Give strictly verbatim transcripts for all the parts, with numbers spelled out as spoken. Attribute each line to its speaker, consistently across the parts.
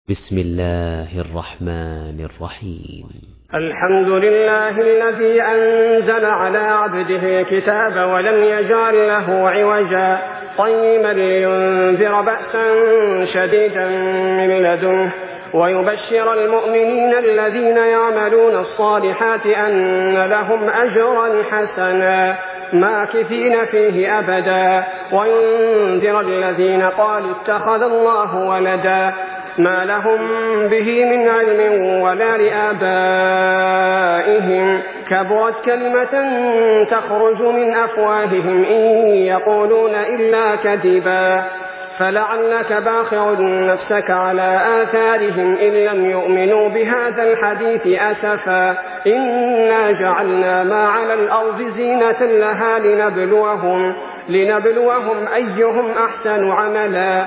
Speaker 1: بسم الله الرحمن الرحيم.
Speaker 2: الحمد لله الذي أنزل على عبده الكتاب ولم يجعل له عوجا قيما لينذر بأسا شديدا من لدنه ويبشر المؤمنين الذين يعملون الصالحات أن لهم أجرا حسنا ماكثين فيه أبدا وينذر الذين قالوا اتخذ الله ولدا ما لهم به من علم ولا لآبائهم كبرت كلمة تخرج من أفواههم إن يقولون إلا كذبا فلعلك باخع نفسك على آثارهم إن لم يؤمنوا بهذا الحديث أسفا إنا جعلنا ما على الأرض زينة لها لنبلوهم لنبلوهم أيهم أحسن عملا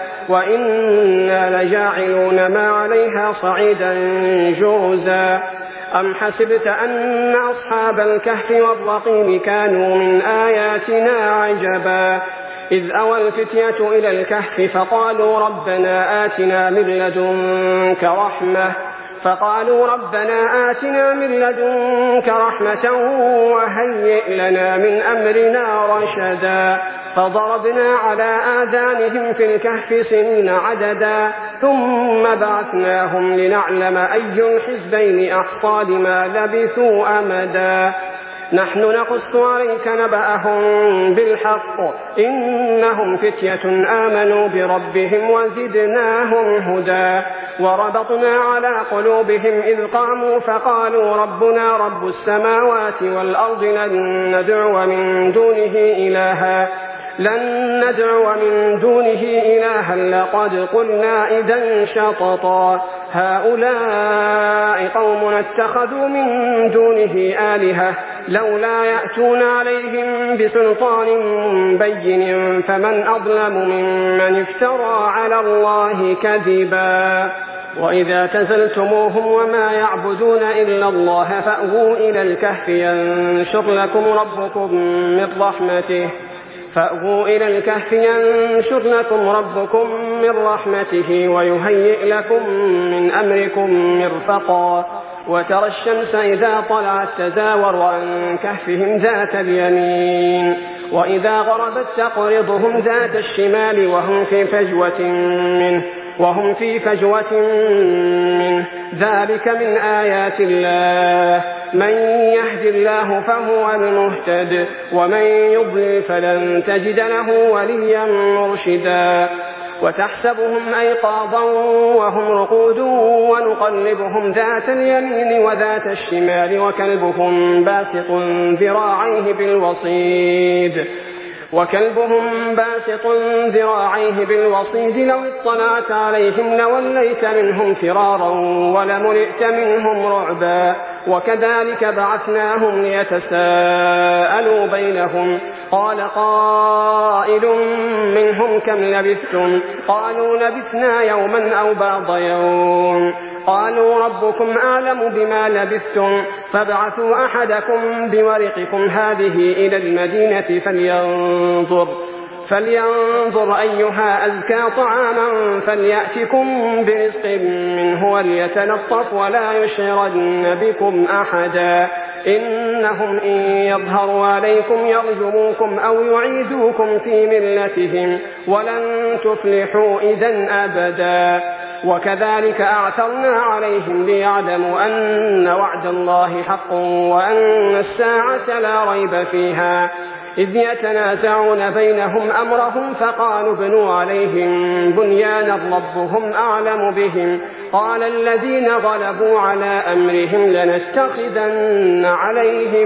Speaker 2: وإنا لجاعلون ما عليها صعيدا جرزا أم حسبت أن أصحاب الكهف والرقيم كانوا من آياتنا عجبا إذ أوى الفتية إلى الكهف فقالوا ربنا آتنا من لدنك رحمة فقالوا ربنا آتنا من لدنك رحمة وهيئ لنا من أمرنا رشدا فضربنا على آذانهم في الكهف سنين عددا ثم بعثناهم لنعلم أي الحزبين أحصى لما لبثوا أمدا نحن نقص عليك نبأهم بالحق إنهم فتية آمنوا بربهم وزدناهم هدى وربطنا على قلوبهم إذ قاموا فقالوا ربنا رب السماوات والأرض لن ندعو من دونه إلها لن ندعو من دونه إلها لقد قلنا إذا شططا هؤلاء قوم اتخذوا من دونه آلهة لولا يأتون عليهم بسلطان بين فمن أظلم ممن افترى على الله كذبا وإذا تزلتموهم وما يعبدون إلا الله فأووا إلى الكهف ينشر لكم ربكم من رحمته فأووا إلى الكهف ينشر لكم ربكم من رحمته ويهيئ لكم من أمركم مرفقا وترى الشمس إذا طلعت تزاور عن كهفهم ذات اليمين وإذا غربت تقرضهم ذات الشمال وهم في فجوة منه وهم في فجوة منه ذلك من آيات الله من يهد الله فهو المهتد ومن يضلل فلن تجد له وليا مرشدا وتحسبهم أيقاظا وهم رقود ونقلبهم ذات اليمين وذات الشمال وكلبهم باسط ذراعيه بالوصيد وكلبهم باسط ذراعيه بالوصيد لو اطلعت عليهم لوليت منهم فرارا ولملئت منهم رعبا وكذلك بعثناهم ليتساءلوا بينهم قال قائل منهم كم لبثتم قالوا لبثنا يوما أو بعض يوم قالوا ربكم أعلم بما لبثتم فابعثوا أحدكم بورقكم هذه إلى المدينة فلينظر فلينظر أيها أزكى طعاما فليأتكم برزق منه وليتلطف ولا يشعرن بكم أحدا إنهم إن يظهروا عليكم يرجموكم أو يعيدوكم في ملتهم ولن تفلحوا إذن أبدا وكذلك أعثرنا عليهم ليعلموا أن وعد الله حق وأن الساعة لا ريب فيها إذ يتنازعون بينهم أمرهم فقالوا ابنوا عليهم بنيانا ربهم أعلم بهم قال الذين غلبوا على أمرهم لنتخذن عليهم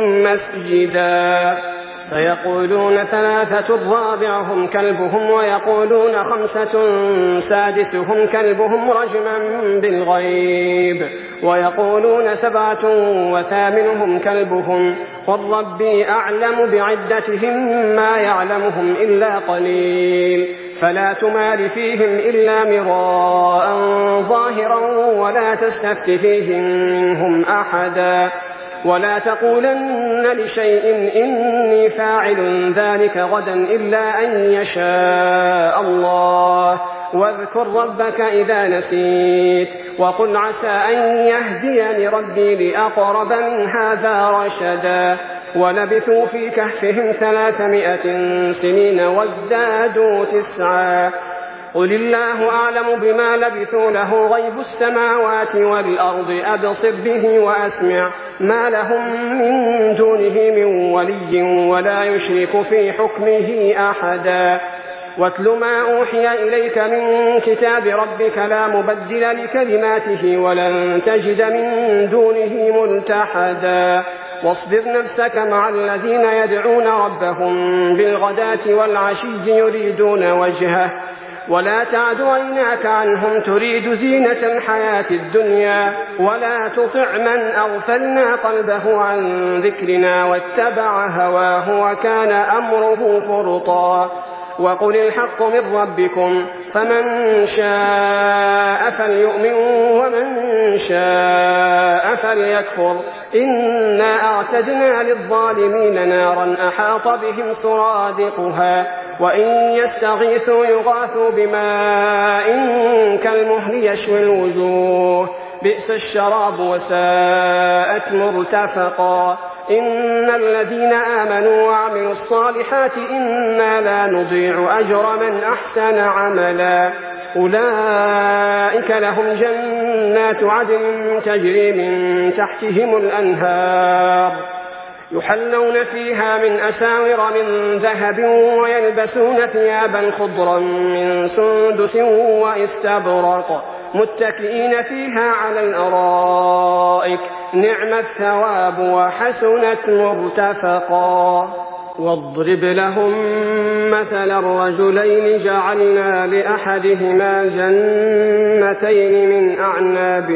Speaker 2: مسجدا فيقولون ثلاثة رابعهم كلبهم ويقولون خمسة سادسهم كلبهم رجما بالغيب ويقولون سبعة وثامنهم كلبهم قل ربي أعلم بعدتهم ما يعلمهم إلا قليل فلا تمار فيهم إلا مراء ظاهرا ولا تستفت فيهم منهم أحدا ولا تقولن لشيء إني فاعل ذلك غدا إلا أن يشاء الله واذكر ربك إذا نسيت وقل عسى أن يهديني ربي لأقرب من هذا رشدا ولبثوا في كهفهم ثلاثمائة سنين وازدادوا تسعا قل الله أعلم بما لبثوا له غيب السماوات والأرض أبصر به وأسمع ما لهم من دونه من ولي ولا يشرك في حكمه أحدا واتل ما أوحي إليك من كتاب ربك لا مبدل لكلماته ولن تجد من دونه ملتحدا واصبر نفسك مع الذين يدعون ربهم بالغداة والعشي يريدون وجهه ولا تعد عيناك عنهم تريد زينة الحياة الدنيا ولا تطع من أغفلنا قلبه عن ذكرنا واتبع هواه وكان أمره فرطا وقل الحق من ربكم فمن شاء فليؤمن ومن شاء فليكفر إنا أعتدنا للظالمين نارا أحاط بهم سرادقها وإن يستغيثوا يغاثوا بماء كالمهل يشوي الوجوه بئس الشراب وساءت مرتفقا إن الذين آمنوا وعملوا الصالحات إنا لا نضيع أجر من أحسن عملا أولئك لهم جنات عدن تجري من تحتهم الأنهار يحلون فيها من أساور من ذهب ويلبسون ثيابا خضرا من سندس واستبرق متكئين فيها على الأرائك نعم الثواب وحسنت مرتفقا واضرب لهم مثل الرجلين جعلنا لأحدهما جنتين من أعناب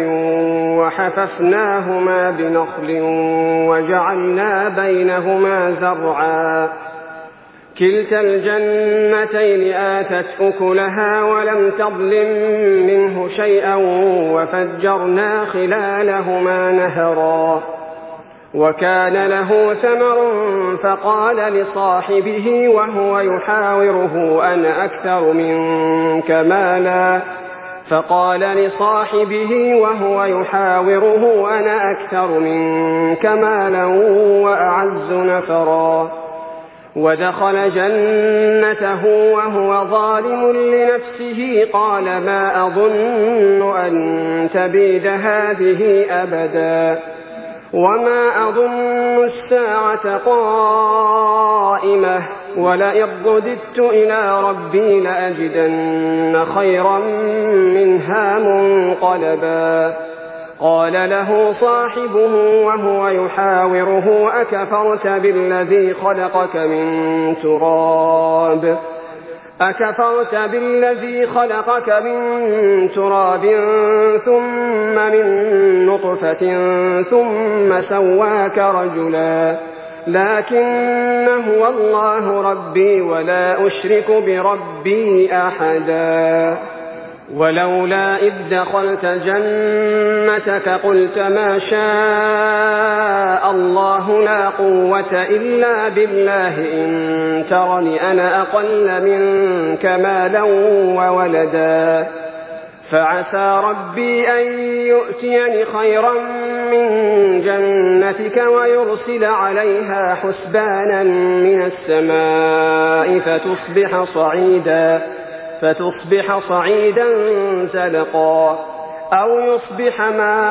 Speaker 2: وحففناهما بنخل وجعلنا بينهما زرعا كلتا الجنتين آتت أكلها ولم تظلم منه شيئا وفجرنا خلالهما نهرا وكان له ثمر فقال لصاحبه وهو يحاوره أنا أكثر منك مالا فقال لصاحبه وهو يحاوره أنا أكثر منك مالا وأعز نفرا ودخل جنته وهو ظالم لنفسه قال ما أظن أن تبيد هذه أبدا وما أظن الساعة قائمة ولئن رددت إلى ربي لأجدن خيرا منها منقلبا قال له صاحبه وهو يحاوره أكفرت بالذي خلقك من تراب أكفرت بالذي خلقك من تراب ثم من نطفة ثم سواك رجلا لكن هو الله ربي ولا أشرك بربي أحدا ولولا إذ دخلت جنتك قلت ما شاء الله لا قوة إلا بالله إن ترني أنا أقل منك مالا وولدا فعسى ربي أن يؤتيني خيرا من جنتك ويرسل عليها حسبانا من السماء فتصبح صعيدا فتصبح صعيدا زلقا أو يصبح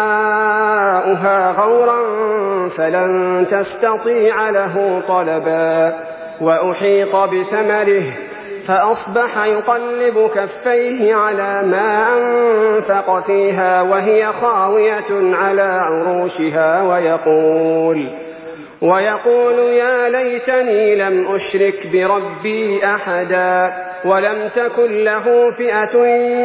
Speaker 2: ماؤها غورا فلن تستطيع له طلبا وأحيط بثمره فأصبح يقلب كفيه على ما أنفق فيها وهي خاوية على عروشها ويقول ويقول يا ليتني لم أشرك بربي أحدا ولم تكن له فئة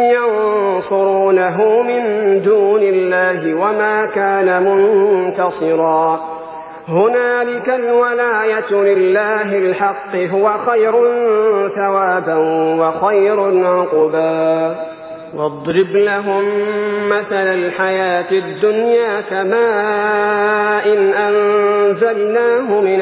Speaker 2: ينصرونه من دون الله وما كان منتصرا هنالك الولاية لله الحق هو خير ثوابا وخير عقبا واضرب لهم مثل الحياة الدنيا كماء أنزلناه من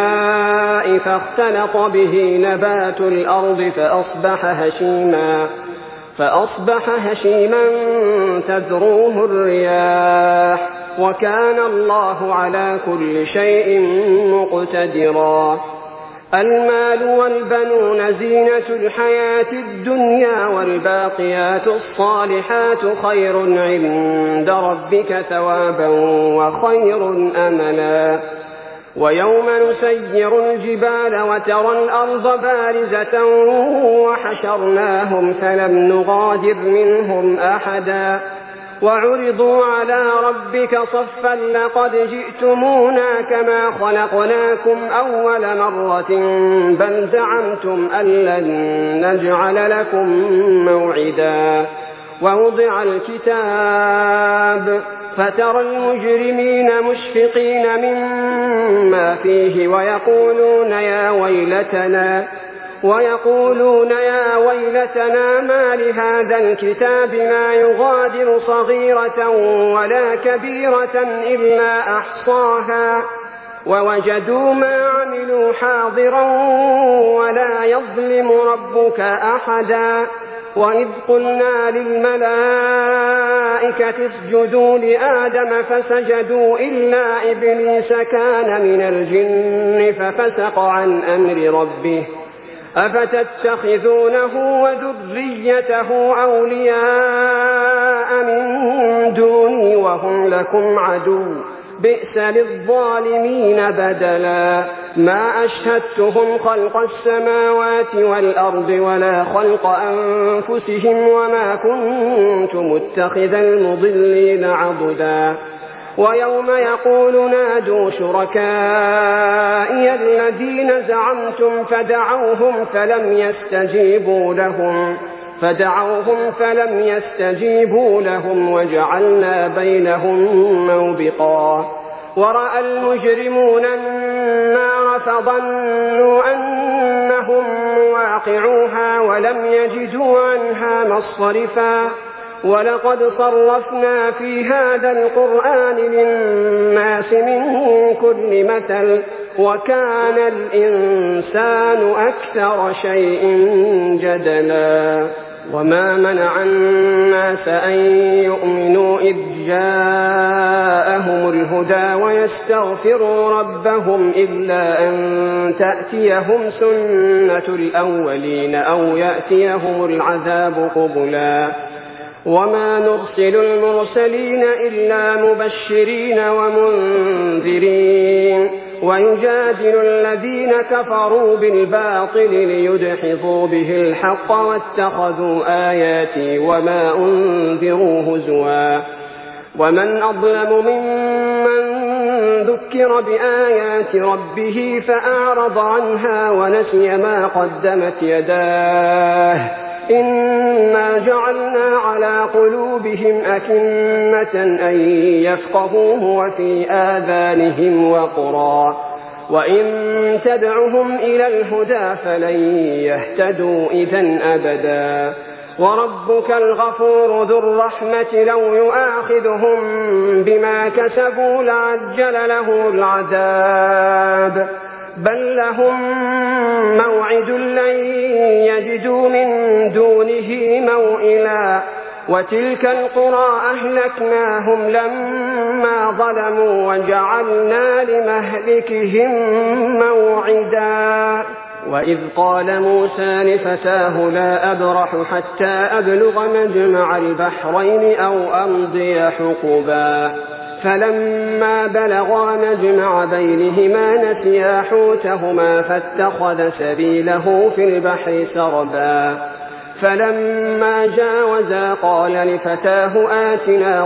Speaker 2: السماء فاختلط به نبات الأرض فأصبح هشيما فأصبح هشيما تذروه الرياح وكان الله على كل شيء مقتدرا. المال والبنون زينة الحياة الدنيا والباقيات الصالحات خير عند ربك ثوابا وخير أملا. ويوم نسير الجبال وترى الأرض بارزة وحشرناهم فلم نغادر منهم أحدا وعرضوا على ربك صفا لقد جئتمونا كما خلقناكم أول مرة بل زعمتم أن لن نجعل لكم موعدا. ووضع الكتاب فترى المجرمين مشفقين مما فيه ويقولون يا ويلتنا ويقولون يا ويلتنا ما لهذا الكتاب لا يغادر صغيرة ولا كبيرة إلا أحصاها ووجدوا ما عملوا حاضرا ولا يظلم ربك أحدا. وإذ قلنا للملائكة اسجدوا لآدم فسجدوا إلا إبليس كان من الجن ففسق عن أمر ربه أفتتخذونه وذريته أولياء من دوني وهم لكم عدو بئس للظالمين بدلا. ما أشهدتهم خلق السماوات والأرض ولا خلق أنفسهم وما كنت متخذ المضلين عضدا. ويوم يقول نادوا شركائي الذين زعمتم فدعوهم فلم يستجيبوا لهم فدعوهم فلم يستجيبوا لهم وجعلنا بينهم موبقا. ورأى المجرمون النار فظنوا أنهم واقعوها ولم يجدوا عنها مصرفا. ولقد صرفنا في هذا القرآن للناس من كل مثل وكان الإنسان أكثر شيء جدلا. وما منع الناس أن يؤمنوا إذ جاءهم الهدى ويستغفروا ربهم إلا أن تأتيهم سنة الأولين أو يأتيهم العذاب قبلا. وما نرسل المرسلين إلا مبشرين ومنذرين ويجادل الذين كفروا بالباطل ليدحضوا به الحق واتخذوا آياتي وما أنذروا هزوا. ومن أظلم ممن ذكر بآيات ربه فأعرض عنها ونسي ما قدمت يداه إنا جعلنا على قلوبهم أكنة أن يفقهوه وفي آذانهم وقرا وإن تدعهم إلى الهدى فلن يهتدوا إذن أبدا. وربك الغفور ذو الرحمة لو يؤاخذهم بما كسبوا لعجل له العذاب بل لهم موعد لن يجدوا من دونه موئلا. وتلك القرى أهلكناهم لما ظلموا وجعلنا لمهلكهم موعدا. وإذ قال موسى لفتاه لا أبرح حتى أبلغ مجمع البحرين أو أمضي حقبا فلما بلغا مجمع بينهما نسيا حوتهما فاتخذ سبيله في البحر سربا فلما جاوزا قال لفتاه آتنا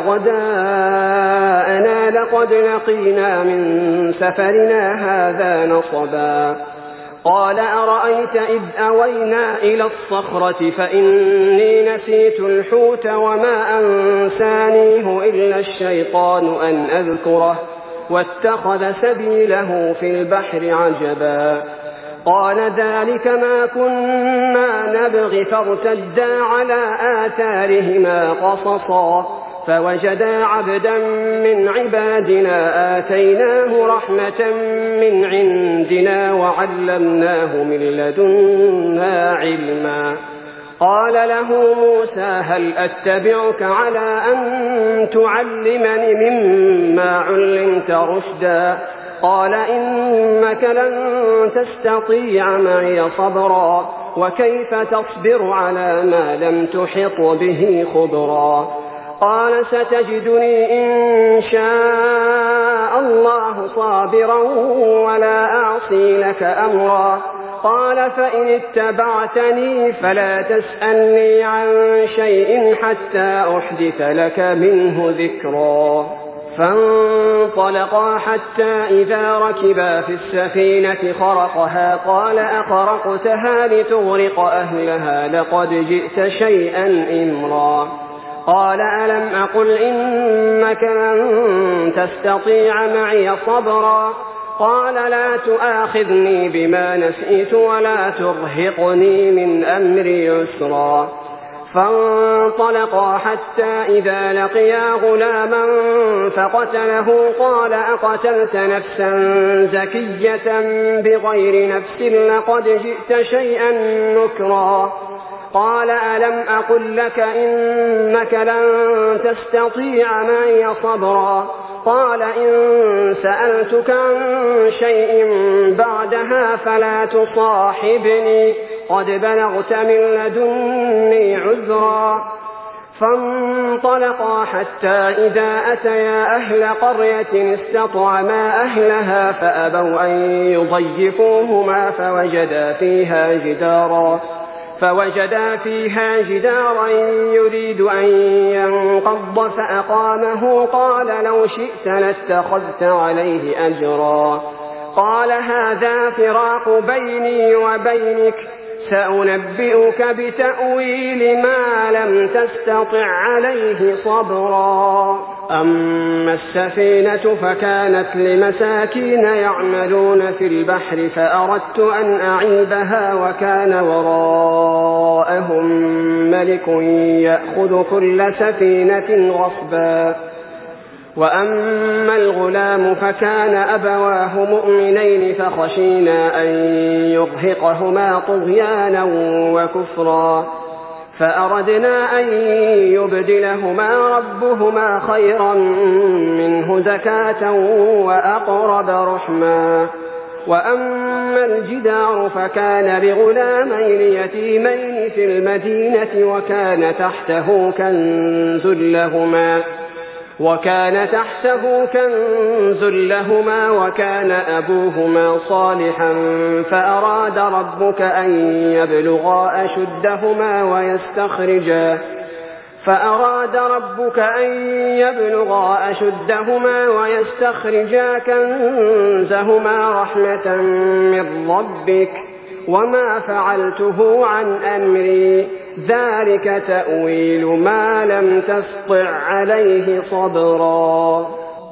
Speaker 2: غداءنا لقد لقينا من سفرنا هذا نصبا قال أرأيت إذ أوينا إلى الصخرة فإني نسيت الحوت وما أنسانيه إلا الشيطان أن أذكره واتخذ سبيله في البحر عجبا قال ذلك ما كنا نبغي فارتدا على آثارهما قصصا فوجدا عبدا من عبادنا آتيناه رحمة من عندنا وعلمناه من لدنا علما قال له موسى هل أتبعك على أن تعلمني مما علمت رشدا قال إنك لن تستطيع معي صبرا وكيف تصبر على ما لم تحط به خبرا قال ستجدني إن شاء الله صابرا ولا أعصي لك أمرا قال فإن اتبعتني فلا تسألني عن شيء حتى أحدث لك منه ذكرا فانطلقا حتى إذا ركبا في السفينة خرقها قال أخرقتها لتغرق أهلها لقد جئت شيئا إمرا قال ألم أقل إنك لن تستطيع معي صبرا قال لا تؤاخذني بما نسيت ولا ترهقني من أمري يسرا فانطلقا حتى إذا لقيا غلاما فقتله قال أقتلت نفسا زكية بغير نفس لقد جئت شيئا نكرا قال ألم أقل لك إنك لن تستطيع معي صبرا قال إن سألتك عن شيء بعدها فلا تصاحبني قد بلغت من لدني عذرا فانطلقا حتى إذا أتيا أهل قرية استطعما أهلها فأبوا أن يضيفوهما فوجدا فيها جدارا فوجدا فيها جدارا يريد أن ينقض فأقامه قال لو شئت لاتخذت عليه أجرا قال هذا فراق بيني وبينك سأنبئك بتأويل ما لم تستطع عليه صبرا أما السفينة فكانت لمساكين يعملون في البحر فأردت أن أعيبها وكان وراءهم ملك يأخذ كل سفينة غصبا وأما الغلام فكان أبواه مؤمنين فخشينا أن يرهقهما طغيانا وكفرا فأردنا أن يبدلهما ربهما خيرا منه زكاة وأقرب رحما وأما الجدار فكان لغلامين يتيمين في المدينة وكان تحته كنز لهما وكان تحته كنز لهما وكان أبوهما صالحا فأراد ربك أن يبلغا أشدهما ويستخرجا فأراد ربك أن يبلغا أشدهما ويستخرجا كنزهما رحمة من ربك وما فعلته عن أمري ذلك تأويل ما لم تسطع عليه صبرا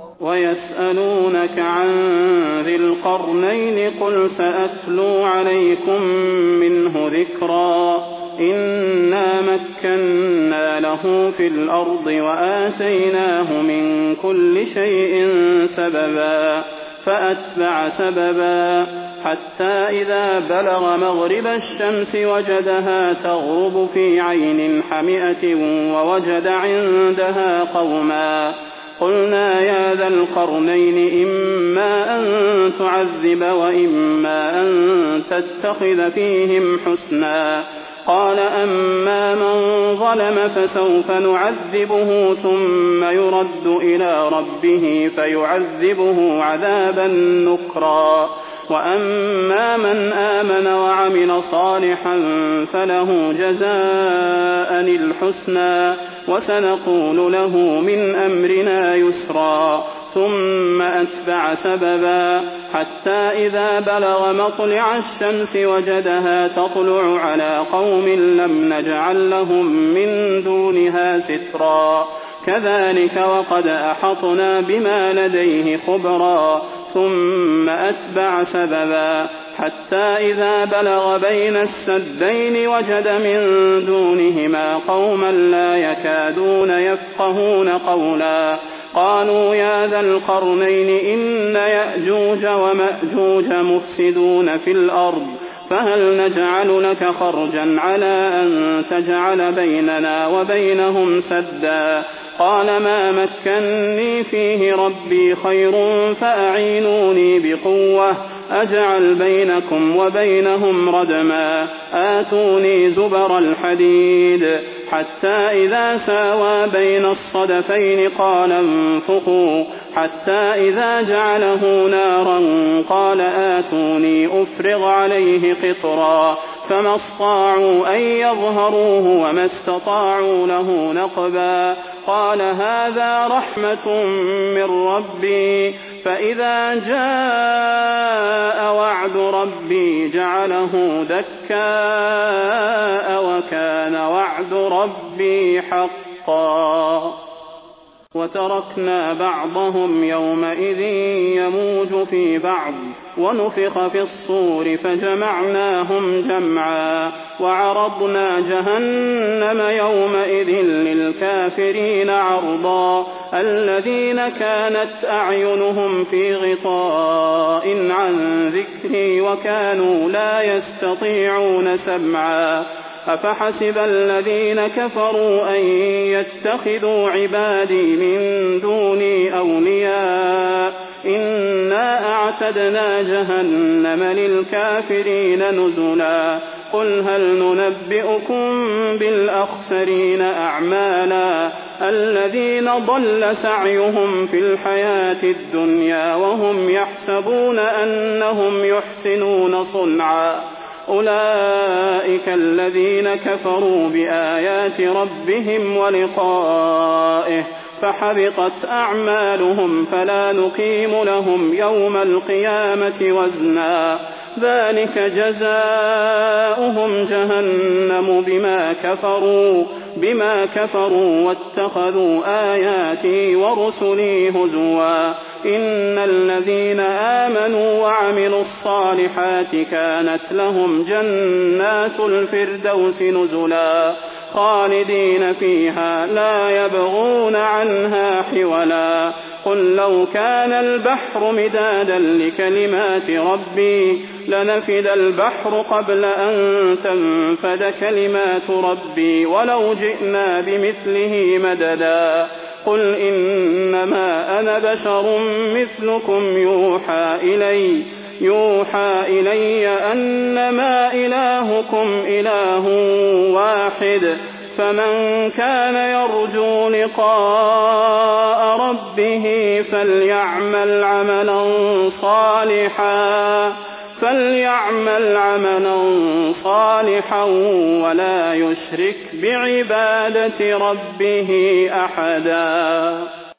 Speaker 3: ويسألونك عن ذي القرنين قل سأتلو عليكم منه ذكرا إنا مكنا له في الأرض وآتيناه من كل شيء سببا فأتبع سببا حتى إذا بلغ مغرب الشمس وجدها تغرب في عين حمئة ووجد عندها قوما قلنا يا ذا القرنين إما أن تعذب وإما أن تتخذ فيهم حسنا قال أما من ظلم فسوف نعذبه ثم يرد إلى ربه فيعذبه عذابا نكرا وأما من آمن وعمل صالحا فله جزاء الحسنى وسنقول له من أمرنا يسرا ثم أتبع سببا حتى إذا بلغ مطلع الشمس وجدها تطلع على قوم لم نجعل لهم من دونها سترا كذلك وقد أحطنا بما لديه خبرا ثم أتبع سببا حتى إذا بلغ بين السدين وجد من دونهما قوما لا يكادون يفقهون قولا قالوا يا ذا القرنين إن يأجوج ومأجوج مفسدون في الأرض فهل نجعل لك خرجا على أن تجعل بيننا وبينهم سدا قال ما مكني فيه ربي خير فأعينوني بقوة أجعل بينكم وبينهم ردما آتوني زبر الحديد حتى إذا ساوى بين الصدفين قال انفخوا حتى إذا جعله نارا قال آتوني أفرغ عليه قطرا فما استطاعوا أن يظهروه وما استطاعوا له نقبا قال هذا رحمة من ربي فإذا جاء وعد ربي جعله دكاء وكان وعد ربي حقا وتركنا بعضهم يومئذ يموج في بعض ونفخ في الصور فجمعناهم جمعا وعرضنا جهنم يومئذ للكافرين عرضا الذين كانت أعينهم في غطاء عن ذكري وكانوا لا يستطيعون سمعا أفحسب الذين كفروا أن يتخذوا عبادي من دوني أولياء إنا أعتدنا جهنم للكافرين نزلا قل هل ننبئكم بالأخسرين أعمالا الذين ضل سعيهم في الحياة الدنيا وهم يحسبون أنهم يحسنون صنعا أولئك الذين كفروا بآيات ربهم ولقائه فحبطت أعمالهم فلا نقيم لهم يوم القيامة وزنا ذلك جزاؤهم جهنم بما كفروا بما كفروا واتخذوا آياتي ورسلي هزوا إن الذين آمنوا وعملوا الصالحات كانت لهم جنات الفردوس نزلا خالدين فيها لا يبغون عنها حولا قل لو كان البحر مدادا لكلمات ربي لنفد البحر قبل أن تنفد كلمات ربي ولو جئنا بمثله مددا قل إنما أنا بشر مثلكم يوحى إلي يوحى إلي أنما إلهكم إله واحد فمن كان يرجو لقاء ربه فليعمل عملا صالحا فليعمل عملا صالحا ولا يشرك بعبادة ربه أحدا.